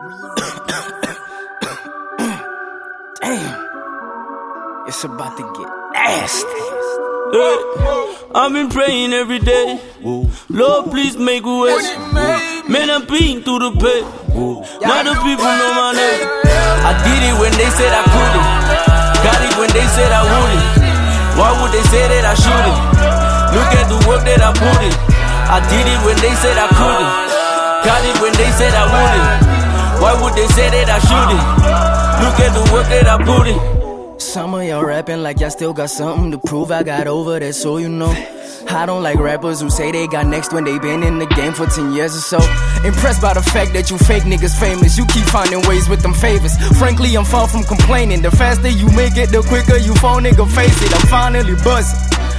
Damn, it's about to get nasty. Hey, I've been praying every day. Lord, please make a way. Man, I'm beating through the pain. Now the people know my name. I did it when they said I couldn't. Got it when they said I wouldn't. Why would they say that I shouldn't? Look at the work that I put in. I did it when they said I couldn't. Got it when they said I wouldn't. Why would they say that I shouldn't? Look at the work that I put in. Some of y'all rapping like y'all still got something to prove. I got over that, so you know. I don't like rappers who say they got next when they been in the game for 10 years or so. Impressed by the fact that you fake niggas famous. You keep finding ways with them favors. Frankly, I'm far from complaining. The faster you make it, the quicker you fall, nigga, face it. I'm finally buzzing.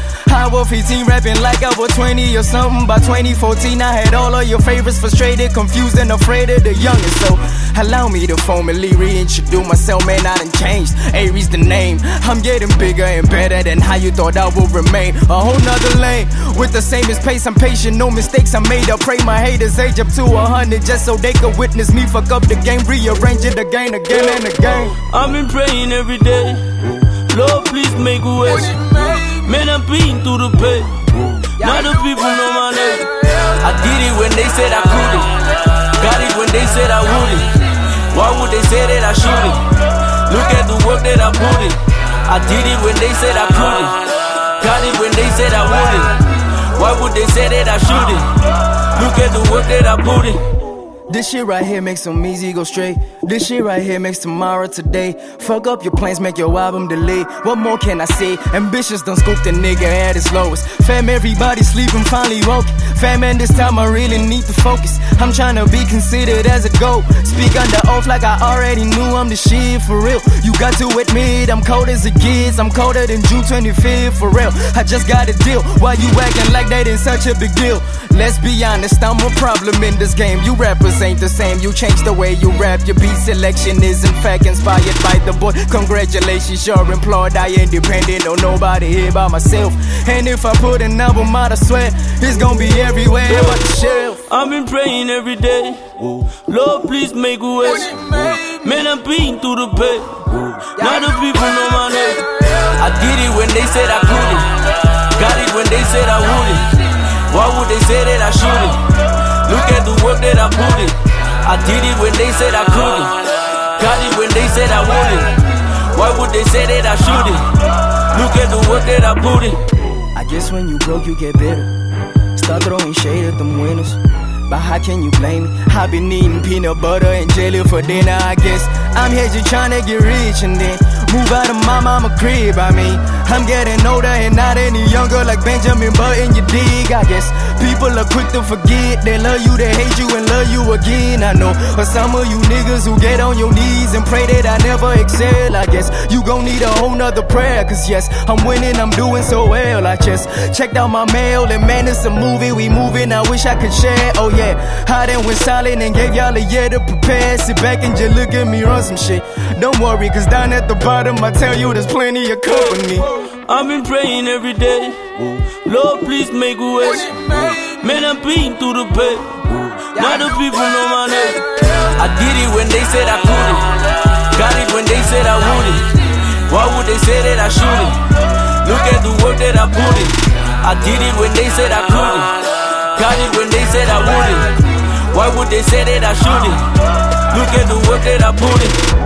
I was 15 rapping like I was 20 or something. By 2014 I had all of your favorites frustrated, confused and afraid of the youngest. So allow me to formally reintroduce myself, man, I done changed. Aries the name. I'm getting bigger and better than how you thought I would remain. A whole nother lane with the same pace. I'm patient, no mistakes I made. I pray my haters age up to 100 just so they could witness me fuck up the game, rearrange it again and again. I've been praying every day. Lord, please make a way. Man, I'm beating through the pain. Now the people know my name. I did it when they said I couldn't. Got it when they said I wouldn't. Why would they say that I shouldn't? Look at the work that I put in. I did it when they said I couldn't. Got it when they said I wouldn't. Why would they say that I shouldn't? Look at the work that I put in. This shit right here makes them easy go straight. This shit right here makes tomorrow today. Fuck up your plans, make your album delay. What more can I say? Ambitious done scoop the nigga at his lowest. Fam, everybody sleeping, finally woke. Fam, man, this time I really need to focus. I'm trying to be considered as a GOAT. Speak under oath like I already knew I'm the shit for real. You got to admit I'm cold as a kid. I'm colder than June 25th for real. I just got a deal. Why you acting like that ain't such a big deal? Let's be honest, I'm a problem in this game. You rappers ain't the same. You changed the way you rap. Your beat selection is in fact inspired by the boy. Congratulations, you're employed. I ain't dependent on nobody here by myself. And if I put an album out, I swear it's gonna be everywhere but the shelf. I've been praying every day. Lord, please make a way. Man, I'm beating through the pain. Now the people know my name. I did it when they said I couldn't. Got it when they said I wouldn't. Why would they say that I shouldn't? Look at the work that I put in. I did it when they said I couldn't. Got it when they said I wouldn't. Why would they say that I shouldn't? Look at the work that I put in. I guess when you broke, you get bitter. Start throwing shade at them winners. But how can you blame me? I've been eating peanut butter and jelly for dinner, I guess. I'm here just trying to get rich and then move out of my mama crib. I mean, I'm getting older and not any younger like Benjamin Button, you dig, I guess. People are quick to forget. They love you, they hate you, and love you again, I know. But some of you niggas who get on your knees and pray that I never excel, I guess you gon' need a whole nother prayer. Cause yes, I'm winning, I'm doing so well. I just checked out my mail and man, it's a movie, we moving, I wish I could share. Oh yeah, I done went silent and gave y'all a year to prepare. Sit back and just look at me run some shit. Don't worry, cause down at the bottom I tell you there's plenty of company. I've been praying every day. Lord, please make a way. Man, I'm beating through the pain. Now the people know my name. I did it when they said I couldn't. Got it when they said I wouldn't. Why would they say that I shouldn't? Look at the work that I put in. I did it when they said I couldn't. Got it when they said I wouldn't. Why would they say that I shouldn't? Look at the work that I put in.